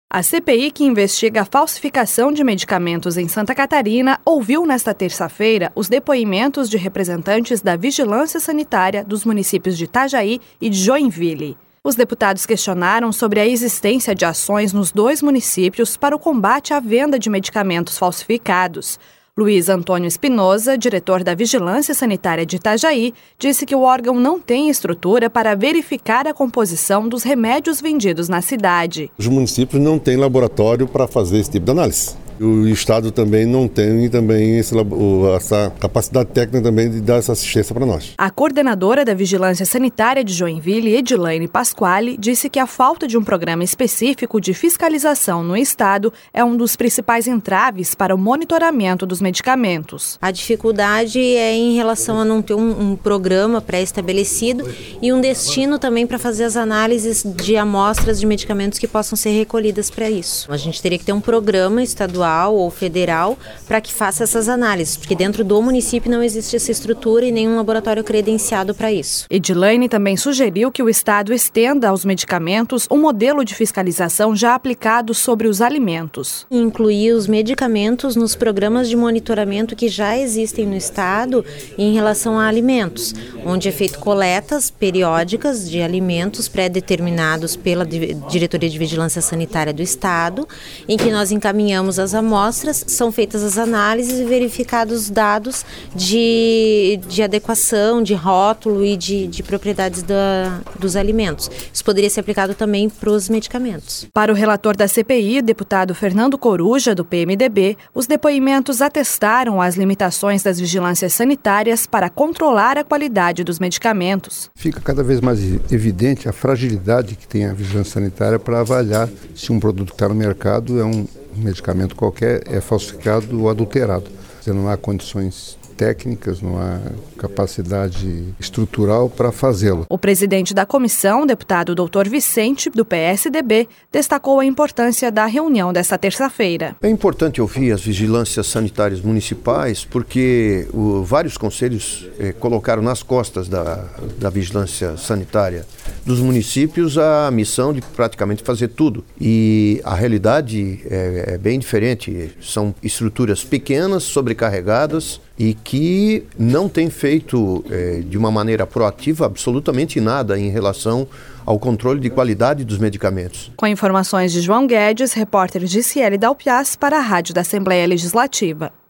A CPI, que investiga a falsificação de medicamentos em Santa Catarina, ouviu nesta terça-feira os depoimentos de representantes da Vigilância Sanitária dos municípios de Itajaí e de Joinville. Os deputados questionaram sobre a existência de ações nos dois municípios para o combate à venda de medicamentos falsificados. Luiz Antônio Espinosa, diretor da Vigilância Sanitária de Itajaí, disse que o órgão não tem estrutura para verificar a composição dos remédios vendidos na cidade. Os municípios não têm laboratório para fazer esse tipo de análise. O Estado também não tem essa capacidade técnica também de dar essa assistência para nós. A coordenadora da Vigilância Sanitária de Joinville, Edilaine Pasquale, disse que a falta de um programa específico de fiscalização no Estado é um dos principais entraves para o monitoramento dos medicamentos. A dificuldade é em relação a não ter um programa pré-estabelecido e um destino também para fazer as análises de amostras de medicamentos que possam ser recolhidas para isso. A gente teria que ter um programa estadual ou federal para que faça essas análises, porque dentro do município não existe essa estrutura e nenhum laboratório credenciado para isso. Edilaine também sugeriu que o Estado estenda aos medicamentos um modelo de fiscalização já aplicado sobre os alimentos. Incluir os medicamentos nos programas de monitoramento que já existem no Estado em relação a alimentos, onde é feito coletas periódicas de alimentos pré-determinados pela Diretoria de Vigilância Sanitária do Estado, em que nós encaminhamos as amostras, são feitas as análises e verificados os dados de adequação, de rótulo e de propriedades dos alimentos. Isso poderia ser aplicado também para os medicamentos. Para o relator da CPI, deputado Fernando Coruja, do PMDB, os depoimentos atestaram as limitações das vigilâncias sanitárias para controlar a qualidade dos medicamentos. Fica cada vez mais evidente a fragilidade que tem a vigilância sanitária para avaliar se um produto que está no mercado é um medicamento qualquer, é falsificado ou adulterado. Não há condições técnicas, não há capacidade estrutural para fazê-lo. O presidente da comissão, deputado Dr. Vicente, do PSDB, destacou a importância da reunião desta terça-feira. É importante ouvir as vigilâncias sanitárias municipais, porque vários conselhos colocaram nas costas da vigilância sanitária dos municípios a missão de praticamente fazer tudo. E a realidade é bem diferente. São estruturas pequenas, sobrecarregadas, e que não tem feito de uma maneira proativa absolutamente nada em relação ao controle de qualidade dos medicamentos. Com informações de João Guedes, repórter Giciele Dalpiaz para a Rádio da Assembleia Legislativa.